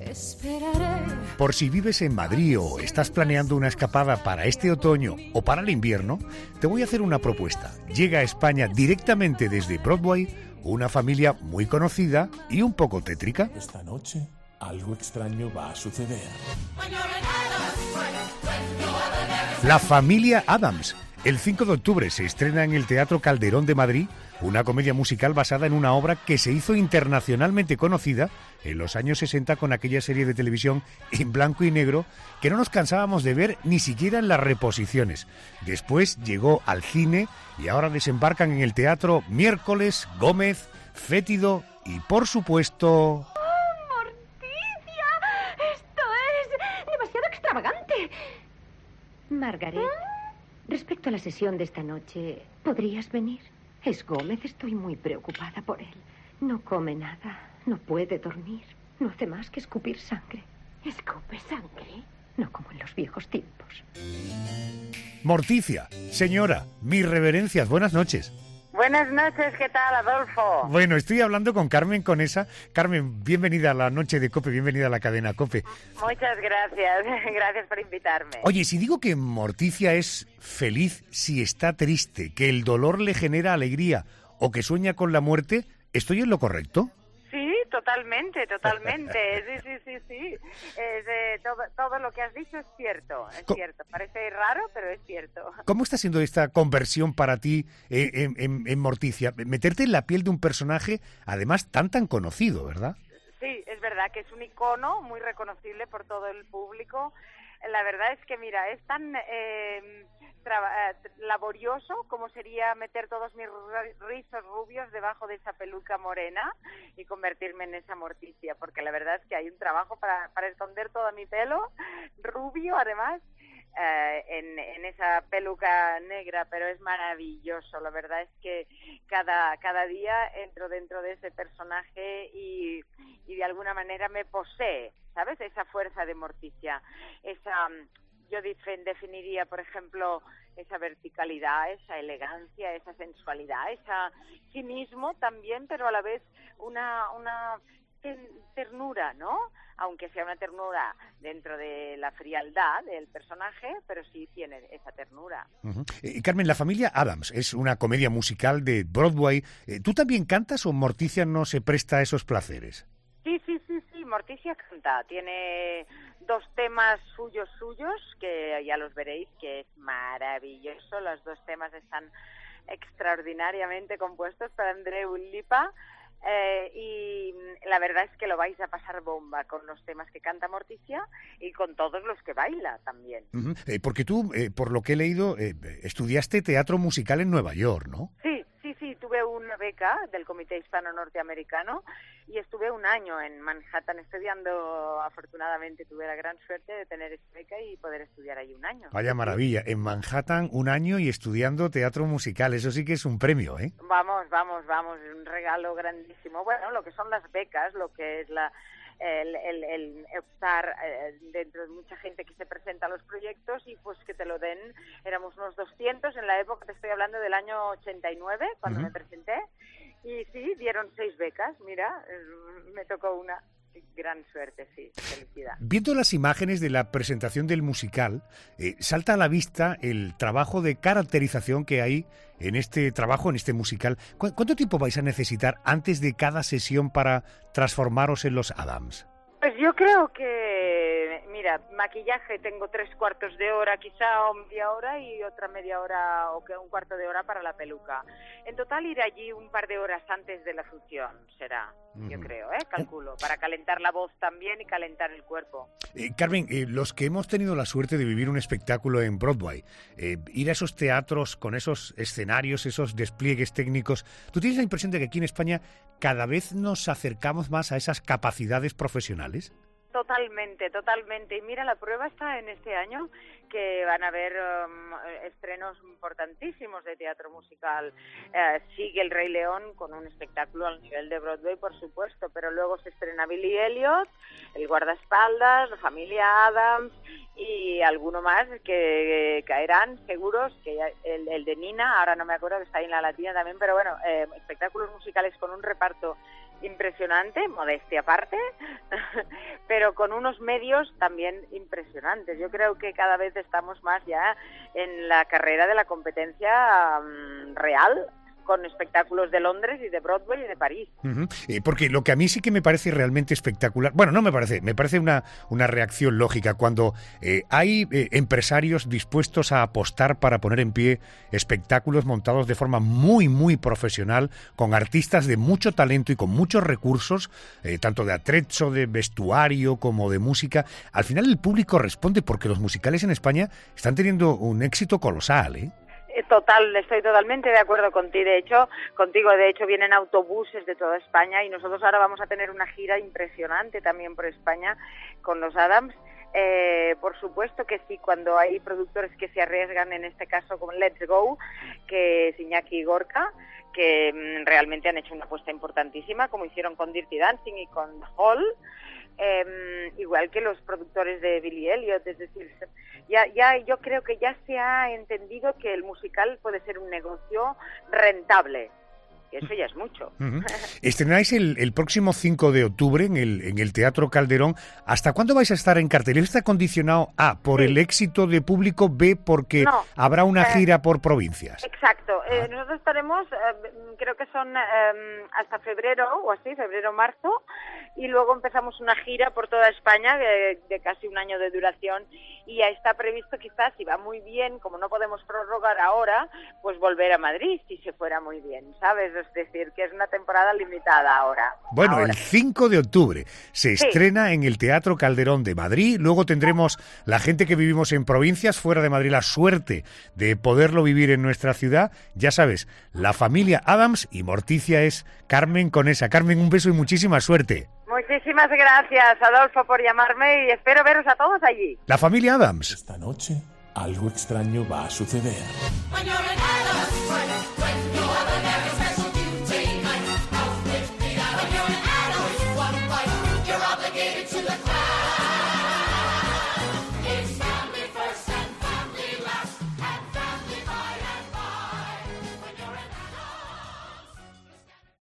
Por si vives en Madrid o estás planeando una escapada para este otoño o para el invierno, te voy a hacer una propuesta. Llega a España directamente desde Broadway una familia muy conocida y un poco tétrica. Esta noche algo extraño va a suceder. La familia Addams. El 5 de octubre se estrena en el Teatro Calderón de Madrid una comedia musical basada en una obra que se hizo internacionalmente conocida en los años 60 con aquella serie de televisión en blanco y negro que no nos cansábamos de ver ni siquiera en las reposiciones. Después llegó al cine y ahora desembarcan en el teatro Miércoles, Gómez, Fétido y, por supuesto... ¡Oh, Morticia! ¡Esto es demasiado extravagante! Margaret, respecto a la sesión de esta noche, ¿podrías venir? Es Gómez, estoy muy preocupada por él. No come nada, no puede dormir, no hace más que escupir sangre. ¿Escupe sangre? No como en los viejos tiempos. Morticia, señora, mis reverencias, buenas noches. Buenas noches, ¿qué tal, Adolfo? Bueno, estoy hablando con Carmen Conesa. Carmen, bienvenida a la noche de COPE, bienvenida a la cadena COPE. Muchas gracias, gracias por invitarme. Oye, si digo que Morticia es feliz si está triste, que el dolor le genera alegría o que sueña con la muerte, ¿estoy en lo correcto? Sí, totalmente. Sí. Todo lo que has dicho es cierto, cierto. Parece raro, pero es cierto. ¿Cómo está siendo esta conversión para ti en Morticia? Meterte en la piel de un personaje, además tan conocido, ¿verdad? Sí, es verdad que es un icono muy reconocible por todo el público. La verdad es que, mira, es tan laborioso como sería meter todos mis rizos rubios debajo de esa peluca morena y convertirme en esa Morticia, porque la verdad es que hay un trabajo para esconder todo mi pelo rubio, además, en esa peluca negra, pero es maravilloso. La verdad es que cada día entro dentro de ese personaje y de alguna manera me posee, ¿sabes? Esa fuerza de Morticia, yo definiría, por ejemplo, esa verticalidad, esa elegancia, esa sensualidad, ese cinismo también, pero a la vez una ternura, ¿no? Aunque sea una ternura dentro de la frialdad del personaje, pero sí tiene esa ternura. Uh-huh. Carmen, La familia Addams es una comedia musical de Broadway. ¿Tú también cantas o Morticia no se presta a esos placeres? Sí, Morticia canta. Tiene 2 temas suyos, que ya los veréis, que es maravilloso. Los 2 temas están extraordinariamente compuestos por Andreu Lipa. Y la verdad es que lo vais a pasar bomba con los temas que canta Morticia y con todos los que baila también. Uh-huh. Porque tú, por lo que he leído, estudiaste teatro musical en Nueva York, ¿no? Sí, tuve una beca del Comité Hispano Norteamericano y estuve un año en Manhattan estudiando. Afortunadamente tuve la gran suerte de tener esa beca y poder estudiar ahí un año. Vaya maravilla, en Manhattan un año y estudiando teatro musical, eso sí que es un premio, ¿eh? Vamos, un regalo grandísimo. Bueno, lo que son las becas, lo que es el optar dentro de mucha gente que se presenta a los proyectos y pues que te lo den. Éramos unos 200 en la época, te estoy hablando del año 89 cuando me presenté, y sí, dieron 6 becas. Mira, me tocó una. Gran suerte, sí, felicidad. Viendo las imágenes de la presentación del musical, salta a la vista el trabajo de caracterización que hay en este trabajo, en este musical. ¿Cuánto tiempo vais a necesitar antes de cada sesión para transformaros en los Addams? Pues yo creo que, mira, maquillaje tengo 3/4 de hora quizá, o media hora, y otra media hora o un cuarto de hora para la peluca. En total ir allí un par de horas antes de la función será, yo creo, calculo, para calentar la voz también y calentar el cuerpo. Carmen, los que hemos tenido la suerte de vivir un espectáculo en Broadway, ir a esos teatros con esos escenarios, esos despliegues técnicos, ¿tú tienes la impresión de que aquí en España cada vez nos acercamos más a esas capacidades profesionales? Totalmente. Y mira, la prueba está en este año, que van a haber estrenos importantísimos de teatro musical. Sigue El Rey León con un espectáculo al nivel de Broadway, por supuesto, pero luego se estrena Billy Elliot, El Guardaespaldas, La familia Addams y alguno más que caerán seguros, que el de Nina, ahora no me acuerdo, que está ahí en la Latina también, pero bueno, espectáculos musicales con un reparto impresionante, modestia aparte, pero con unos medios también impresionantes. Yo creo que cada vez estamos más ya en la carrera de la competencia real, con espectáculos de Londres y de Broadway y de París. Porque lo que a mí sí que me parece realmente espectacular, bueno, no me parece una reacción lógica cuando hay empresarios dispuestos a apostar para poner en pie espectáculos montados de forma muy, muy profesional, con artistas de mucho talento y con muchos recursos, tanto de atrezzo, de vestuario como de música. Al final el público responde porque los musicales en España están teniendo un éxito colosal, ¿eh? Total, estoy totalmente de acuerdo contigo. De hecho vienen autobuses de toda España y nosotros ahora vamos a tener una gira impresionante también por España con los Adams. Por supuesto que sí, cuando hay productores que se arriesgan, en este caso con Let's Go, que es Iñaki y Gorka, que realmente han hecho una apuesta importantísima, como hicieron con Dirty Dancing y con Hall. Igual que los productores de Billy Elliot, es decir, yo creo que ya se ha entendido que el musical puede ser un negocio rentable. Eso ya es mucho. Estrenáis el próximo 5 de octubre en el Teatro Calderón. ¿Hasta cuándo vais a estar en cartelera? ¿Está condicionado A, por el éxito de público, B, porque habrá una gira por provincias? Exacto. Nosotros estaremos, creo que son hasta febrero o así, febrero-marzo, y luego empezamos una gira por toda España de casi un año de duración, y ya está previsto quizás, si va muy bien, como no podemos prorrogar ahora, pues volver a Madrid, si se fuera muy bien, ¿sabes? Es decir, que es una temporada limitada ahora. Bueno, el 5 de octubre se estrena en el Teatro Calderón de Madrid. Luego tendremos la gente que vivimos en provincias fuera de Madrid la suerte de poderlo vivir en nuestra ciudad. Ya sabes, la familia Adams, y Morticia es Carmen Conesa. Carmen, un beso y muchísima suerte. Muchísimas gracias, Adolfo, por llamarme, y espero veros a todos allí. La familia Adams. Esta noche algo extraño va a suceder.